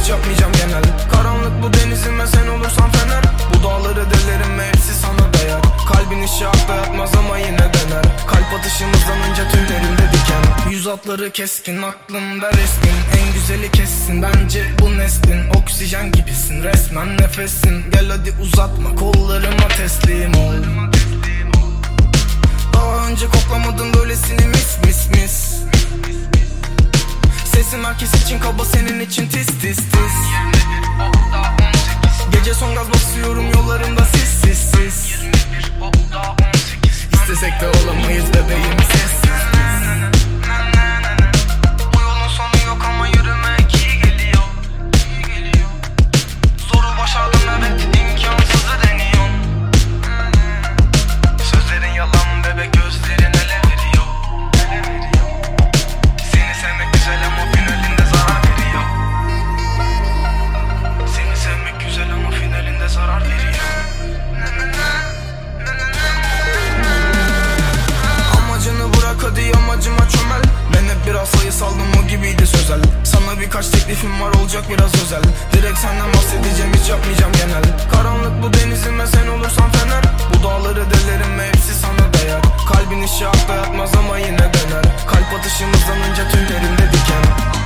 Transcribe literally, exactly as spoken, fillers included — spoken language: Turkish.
hiç yapmayacağım genel. Karanlık bu denizime sen olursan fener. Bu dağları delerim ve hepsi sana değer. Kalbin işi akla yatmaz ama yine dener. Kalp atışımızdan önce tüylerimde diken. Yüz hatları keskin, aklımda resmin. En güzeli kessin, bence bu neslin. Oksijen gibisin, resmen nefesin. Gel hadi uzatma, kollarıma teslim ol. Daha önce koklamadım böylesini, mis mis mis. Sesim herkes için kaba, senin için tis tis tis. Gece son gaz basıyorum, yollarımda sis sis sis. İstesek de olamayız bebeğim, sessiz. Bu yolun sonu yok ama yürümek iyi geliyor. Zoru başardım, evet, imkansızı deniyorum. Sözlerin yalan bebek, gözlerin ele veriyor. Seni sevmek güzel ama finalinde zarar veriyor. Seni sevmek güzel ama finalinde zarar veriyor. Amacını bırak hadi, amacıma çömel. Ben hep biraz sayı saldım, o gibiydi sözel. Sana birkaç teklifim var, olacak biraz özel. Direkt senden bahsedeceğim, hiç yapmayacağım genel. Karanlık bu denizime sen olursan fener. Bu dağları delerim ve hepsi sana değer. Kalbin işi akla yatmaz ama yine dener. Kalp atışımızdan önce tüylerimde diken.